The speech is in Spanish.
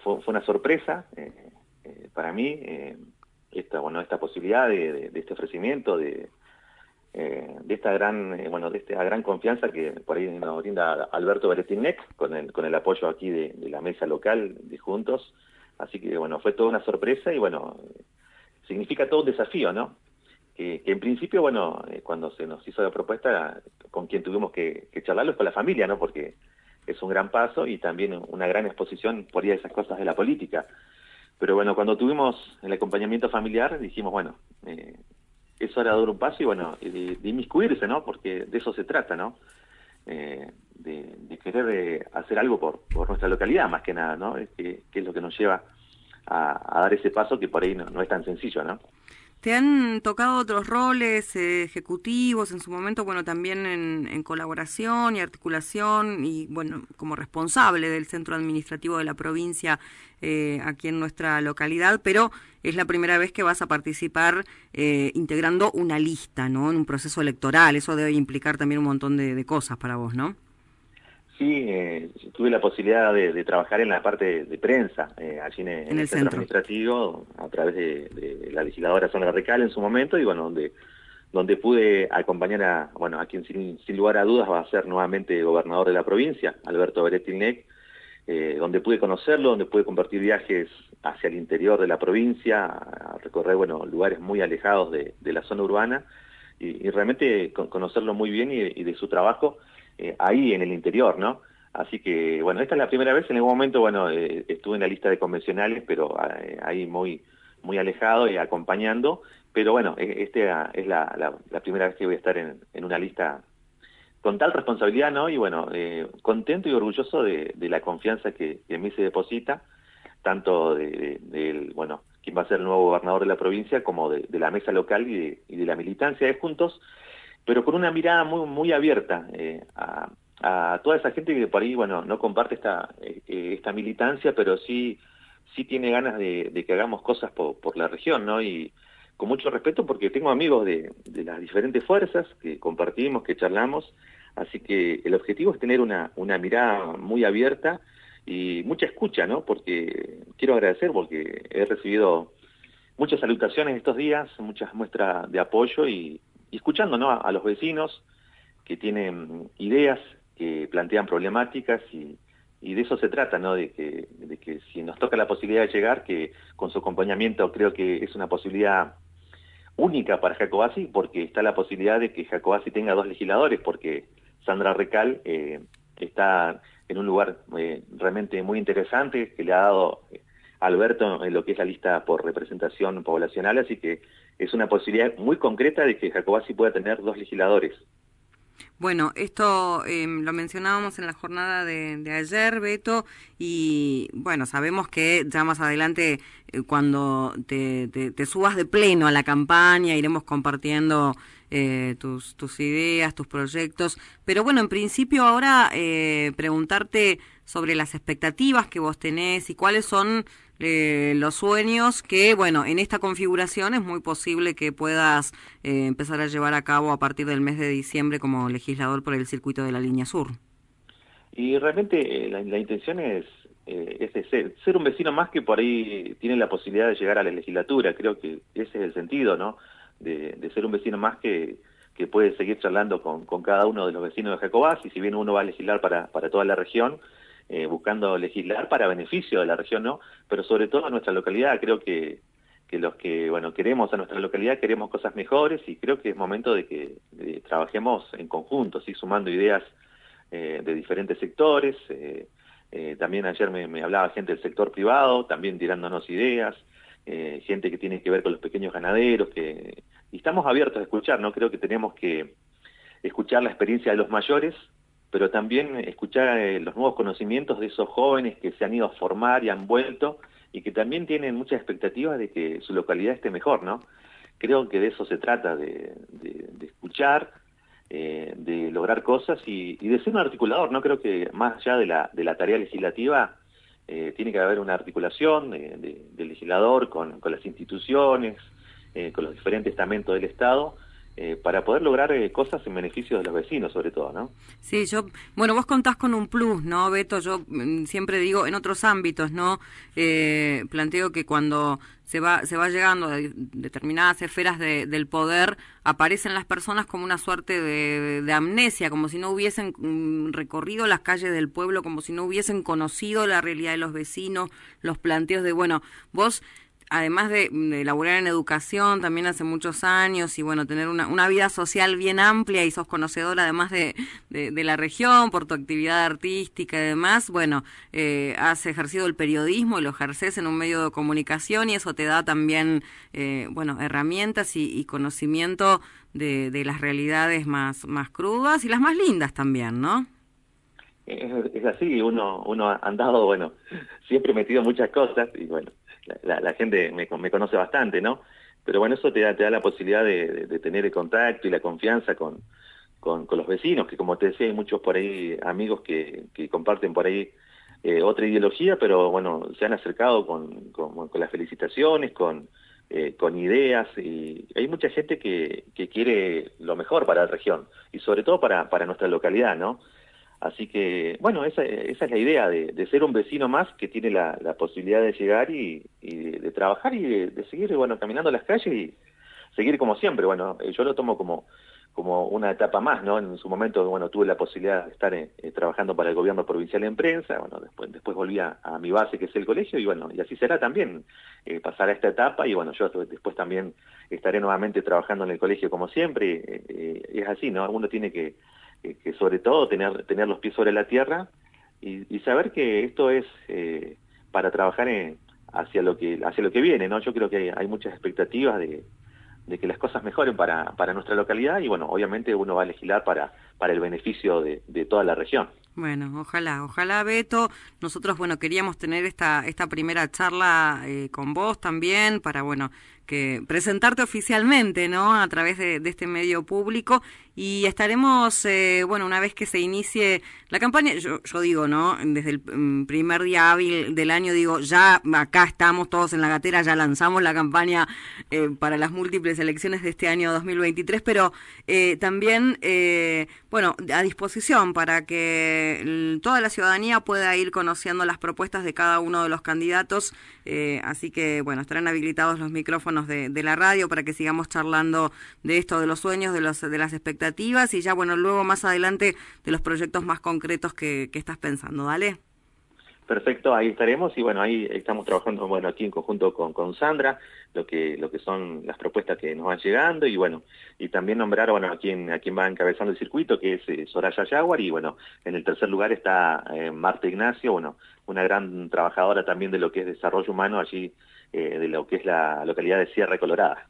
fue una sorpresa para mí esta posibilidad de este ofrecimiento, de esta gran confianza que por ahí nos brinda Alberto Beretilnec con el apoyo aquí de la mesa local de Juntos. Así que bueno, fue toda una sorpresa y bueno, significa todo un desafío, ¿no? Que en principio, bueno, cuando se nos hizo la propuesta, con quien tuvimos que charlarlo es con la familia, ¿no? Porque es un gran paso y también una gran exposición por ahí a esas cosas de la política. Pero bueno, cuando tuvimos el acompañamiento familiar, dijimos, bueno, es hora de dar un paso y bueno, de inmiscuirse, ¿no? Porque de eso se trata, ¿no? De querer hacer algo por nuestra localidad, más que nada, ¿no? Que es lo que nos lleva a dar ese paso que por ahí no es tan sencillo, ¿no? ¿Te han tocado otros roles ejecutivos en su momento, bueno, también en colaboración y articulación y, bueno, como responsable del centro administrativo de la provincia aquí en nuestra localidad, pero es la primera vez que vas a participar integrando una lista, ¿no? En un proceso electoral, eso debe implicar también un montón de cosas para vos, ¿no? Sí, tuve la posibilidad de trabajar en la parte de prensa, allí En en el el centro centro. administrativo, a través de la legisladora Sandra Recal en su momento, y bueno, donde pude acompañar a quien sin lugar a dudas va a ser nuevamente gobernador de la provincia, Alberto Beretilnec, donde pude conocerlo, donde pude compartir viajes hacia el interior de la provincia, a recorrer, bueno, lugares muy alejados de la zona urbana, y realmente conocerlo muy bien y de su trabajo ahí en el interior, ¿no? Así que, bueno, esta es la primera vez. En algún momento, bueno, estuve en la lista de convencionales, pero ahí muy alejado y acompañando. Pero bueno, es la primera vez que voy a estar en una lista con tal responsabilidad, ¿no? Y bueno, contento y orgulloso de la confianza que en mí se deposita, tanto bueno, quien va a ser el nuevo gobernador de la provincia, como de la mesa local y de la militancia de Juntos, pero con una mirada muy abierta a toda esa gente que por ahí, bueno, no comparte esta militancia, pero sí tiene ganas de que hagamos cosas por la región, ¿no? Y con mucho respeto porque tengo amigos de las diferentes fuerzas que compartimos, que charlamos, así que el objetivo es tener una mirada muy abierta y mucha escucha, ¿no? Porque quiero agradecer porque he recibido muchas salutaciones estos días, muchas muestras de apoyo y escuchando, ¿no? a los vecinos que tienen ideas, que plantean problemáticas y de eso se trata, ¿no? De que si nos toca la posibilidad de llegar, que con su acompañamiento creo que es una posibilidad única para Jacobasi, porque está la posibilidad de que Jacobasi tenga dos legisladores, porque Sandra Recal está en un lugar realmente muy interesante que le ha dado Alberto en lo que es la lista por representación poblacional, así que es una posibilidad muy concreta de que Jacobasi pueda tener dos legisladores. Bueno, esto lo mencionábamos en la jornada de ayer, Beto, y bueno, sabemos que ya más adelante, cuando te subas de pleno a la campaña, iremos compartiendo tus ideas, tus proyectos, pero bueno, en principio ahora preguntarte sobre las expectativas que vos tenés y cuáles son los sueños que, bueno, en esta configuración es muy posible que puedas empezar a llevar a cabo a partir del mes de diciembre como legislador por el circuito de la Línea Sur. Y realmente la intención es de ser un vecino más que por ahí tiene la posibilidad de llegar a la legislatura. Creo que ese es el sentido, ¿no? De ser un vecino más que puede seguir charlando con cada uno de los vecinos de Jacobasi, si bien uno va a legislar para toda la región, buscando legislar para beneficio de la región, ¿no? Pero sobre todo a nuestra localidad. Creo que los que, bueno, queremos a nuestra localidad, queremos cosas mejores y creo que es momento de que trabajemos en conjunto, ¿sí? Sumando ideas de diferentes sectores. También ayer me hablaba gente del sector privado, también tirándonos ideas, gente que tiene que ver con los pequeños ganaderos, y estamos abiertos a escuchar, ¿no? Creo que tenemos que escuchar la experiencia de los mayores, pero también escuchar los nuevos conocimientos de esos jóvenes que se han ido a formar y han vuelto, y que también tienen muchas expectativas de que su localidad esté mejor, ¿no? Creo que de eso se trata, de escuchar, de lograr cosas y de ser un articulador, ¿no? Creo que más allá de la tarea legislativa, tiene que haber una articulación del legislador con las instituciones, con los diferentes estamentos del Estado, para poder lograr cosas en beneficio de los vecinos, sobre todo, ¿no? Sí, bueno, vos contás con un plus, ¿no, Beto? Yo siempre digo, en otros ámbitos, ¿no? Planteo que cuando se va llegando a determinadas esferas del poder, aparecen las personas como una suerte de amnesia, como si no hubiesen recorrido las calles del pueblo, como si no hubiesen conocido la realidad de los vecinos, los planteos de, bueno, vos, además de laburar en educación también hace muchos años y bueno, tener una vida social bien amplia y sos conocedora además de la región por tu actividad artística y demás, bueno, has ejercido el periodismo y lo ejerces en un medio de comunicación y eso te da también, bueno, herramientas y conocimiento de las realidades más crudas y las más lindas también, ¿no? Es así, uno ha andado, bueno, siempre metido en muchas cosas y bueno, la gente me conoce bastante, ¿no? Pero bueno, eso te da la posibilidad de tener el contacto y la confianza con los vecinos, que como te decía, hay muchos por ahí amigos que comparten por ahí otra ideología, pero bueno, se han acercado con las felicitaciones, con ideas, y hay mucha gente que quiere lo mejor para la región, y sobre todo para nuestra localidad, ¿no? Así que, bueno, esa es la idea de ser un vecino más que tiene la posibilidad de llegar y de trabajar y de seguir, bueno, caminando las calles y seguir como siempre. Bueno, yo lo tomo como una etapa más, ¿no? En su momento, bueno, tuve la posibilidad de estar trabajando para el gobierno provincial en prensa, bueno, después volví a mi base, que es el colegio, y bueno, y así será también, pasar a esta etapa, y bueno, yo después también estaré nuevamente trabajando en el colegio como siempre, es así, ¿no? Uno tiene que sobre todo tener los pies sobre la tierra y saber que esto es para trabajar hacia lo que viene, ¿no? Yo creo que hay muchas expectativas de que las cosas mejoren para nuestra localidad y bueno, obviamente uno va a legislar para el beneficio de toda la región. Bueno, ojalá, Beto. Nosotros, bueno, queríamos tener esta primera charla con vos también para, bueno, que presentarte oficialmente, ¿no? A través de este medio público y estaremos, bueno, una vez que se inicie la campaña, yo digo, ¿no? Desde el primer día hábil del año, digo, ya acá estamos todos en la gatera, ya lanzamos la campaña para las múltiples elecciones de este año 2023, pero también, bueno, a disposición para que toda la ciudadanía pueda ir conociendo las propuestas de cada uno de los candidatos, así que, bueno, estarán habilitados los micrófonos de la radio para que sigamos charlando de esto, de los sueños, de las expectativas y ya, bueno, luego más adelante de los proyectos más concretos que estás pensando. Dale. Perfecto, ahí estaremos y bueno, ahí estamos trabajando, bueno, aquí en conjunto con Sandra, lo que son las propuestas que nos van llegando y bueno, y también nombrar, bueno, a quien va encabezando el circuito, que es Soraya Yaguar, y bueno, en el tercer lugar está Marta Ignacio, bueno, una gran trabajadora también de lo que es desarrollo humano allí, de lo que es la localidad de Sierra Colorada.